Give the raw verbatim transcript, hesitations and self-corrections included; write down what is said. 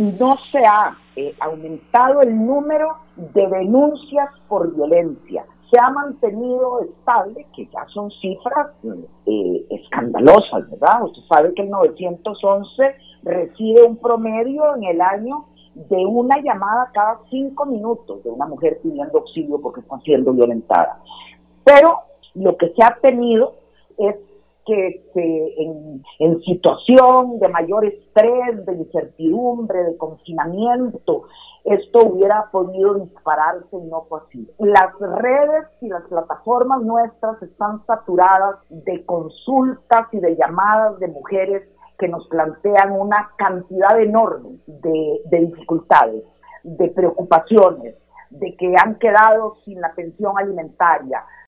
no se ha eh, aumentado el número de denuncias por violencia. Se ha mantenido estable, que ya son cifras eh, escandalosas, ¿verdad? Usted sabe que el nueve once recibe un promedio en el año de una llamada cada cinco minutos de una mujer pidiendo auxilio porque está siendo violentada. Pero lo que se ha tenido es que se, en, en situación de mayor estrés, de incertidumbre, de confinamiento, esto hubiera podido dispararse y no fue así. Las redes y las plataformas nuestras están saturadas de consultas y de llamadas de mujeres que nos plantean una cantidad enorme de, de dificultades, de preocupaciones, de que han quedado sin la pensión alimentaria,